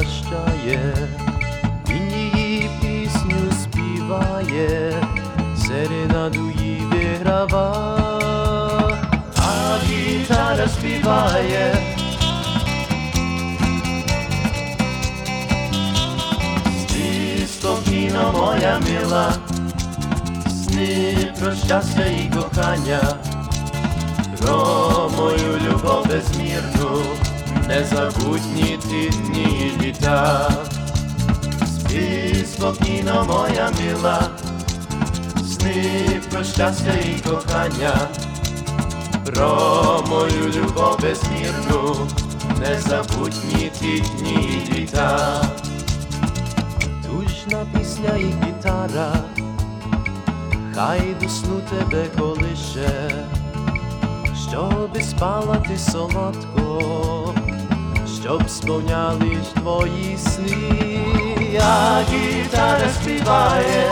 прощає, він її пісню співає, серенаду їй виграва, а гітара співає. Спи спокійно, моя мила, сни про щастя і кохання, про мою любов безмірну, незабутні ті дні і літа. Спи спокійно, моя мила, сни про щастя і кохання, про мою любов безмірну, незабутні ті дні і літа. Тужна пісня і гітара, хай до сну тебе колише, щоби спала ти солодко, щоб сповнялись твої сни, а гітара співає.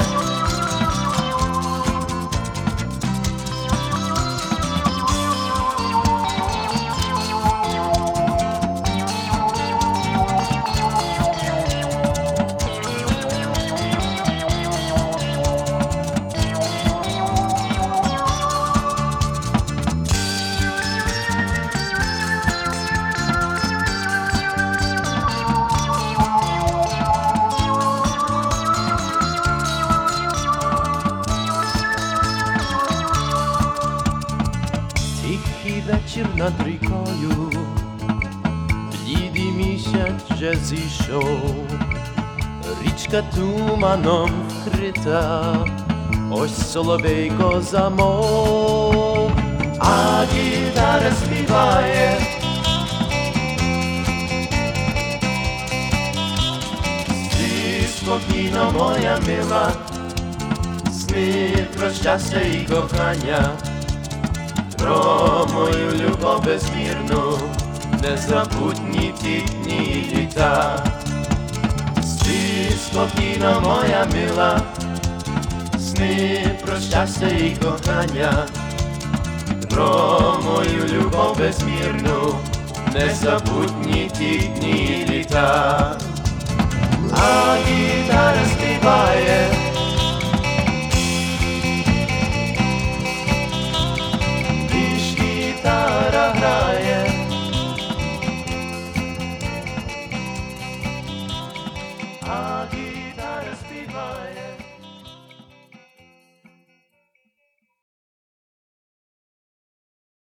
Тихий вечір над рікою, блідий місяць вже зійшов, річка туманом вкрита, ось соловейко замов, а гітара співає. Спи спокійно, моя мила, сни про щастя і кохання, про мою любов безмірну, незабутні ті дні і літа. Спи спокійно, моя мила, сни про щастя і кохання, про мою любов безмірну, незабутні ті дні і літа. А гітара співає. Грає.